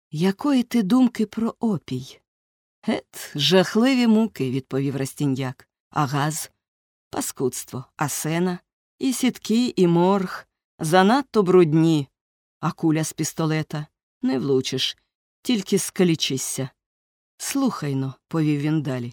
Якої ти думки про опій? Гет, жахливі муки, відповів Растіньяк. А газ? Паскудство. А сена? І сітки, і морг. Занадто брудні. А куля з пістолета? Не влучиш, тільки скалічишся. Слухайно, повів він далі.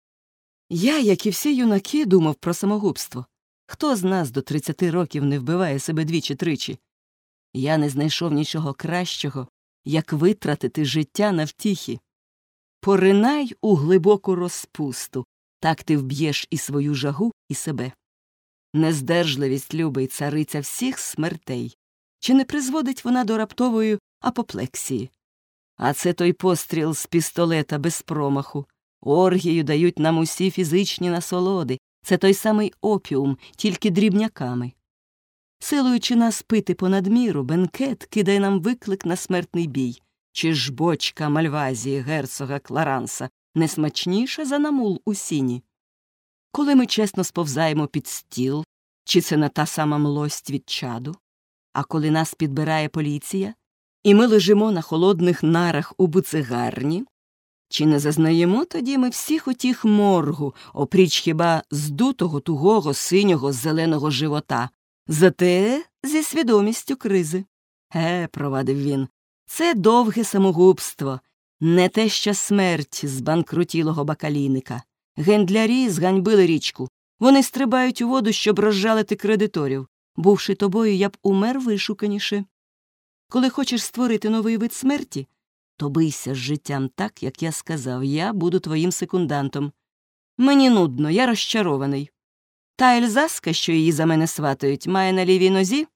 Я, як і всі юнаки, думав про самогубство. Хто з нас до 30 років не вбиває себе двічі-тричі? Я не знайшов нічого кращого, як витратити життя на втіхи. Поринай у глибоку розпусту, так ти вб'єш і свою жагу, і себе. Нездержливість, любий, цариця всіх смертей. Чи не призводить вона до раптової апоплексії? А це той постріл з пістолета без промаху. Оргію дають нам усі фізичні насолоди. Це той самий опіум, тільки дрібняками. Силуючи нас пити понад міру, бенкет кидає нам виклик на смертний бій. Чи ж бочка Мальвазії герцога Кларанса не смачніша за намул у сіні? Коли ми чесно сповзаємо під стіл, чи це не та сама млость від чаду? А коли нас підбирає поліція, і ми лежимо на холодних нарах у буцегарні, чи не зазнаємо тоді ми всіх отіх моргу, опріч хіба здутого, тугого, синього, зеленого живота, зате зі свідомістю кризи? Провадив він, це довге самогубство, не те що смерть збанкрутілого бакалійника. Гендлярі зганьбили річку. Вони стрибають у воду, щоб розжалити кредиторів. Бувши тобою, я б умер вишуканіше. Коли хочеш створити новий вид смерті, то бийся з життям так, як я сказав. Я буду твоїм секундантом. Мені нудно, я розчарований. Та Ельзаска, що її за мене сватають, має на лівій нозі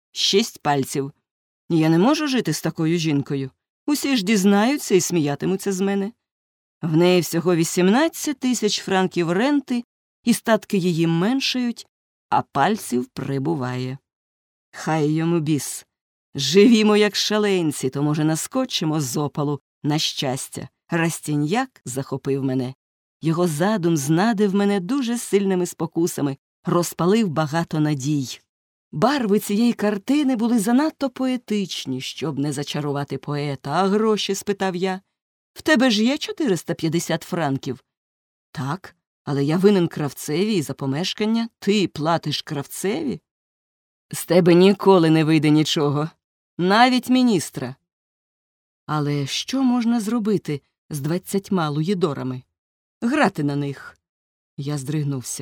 6 пальців. Я не можу жити з такою жінкою. Усі ж дізнаються і сміятимуться з мене. В неї всього 18 тисяч франків ренти, і статки її меншають, а пальців прибуває. Хай йому біс. Живімо, як шаленці, то, може, наскочимо з опалу на щастя. Растіньяк захопив мене. Його задум знадив мене дуже сильними спокусами, розпалив багато надій. Барви цієї картини були занадто поетичні, щоб не зачарувати поета. А гроші? – спитав я. В тебе ж є 450 франків? Так, але я винен кравцеві і за помешкання. Ти платиш кравцеві? З тебе ніколи не вийде нічого. Навіть міністра. Але що можна зробити з 20 луїдорами? Грати на них. Я здригнувся.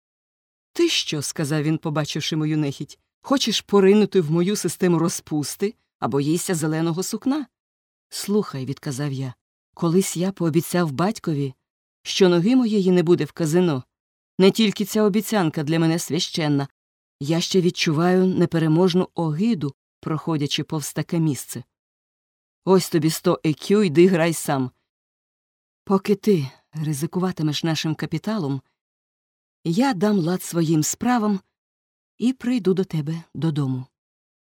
Ти що, – сказав він, побачивши мою нехіть, – хочеш поринути в мою систему розпусти а боїшся зеленого сукна? Слухай, – відказав я, – колись я пообіцяв батькові, що ноги моєї не буде в казино. Не тільки ця обіцянка для мене священна. Я ще відчуваю непереможну огиду, проходячи повз таке місце. Ось тобі 100 екю, йди грай сам. Поки ти ризикуватимеш нашим капіталом, я дам лад своїм справам і прийду до тебе додому.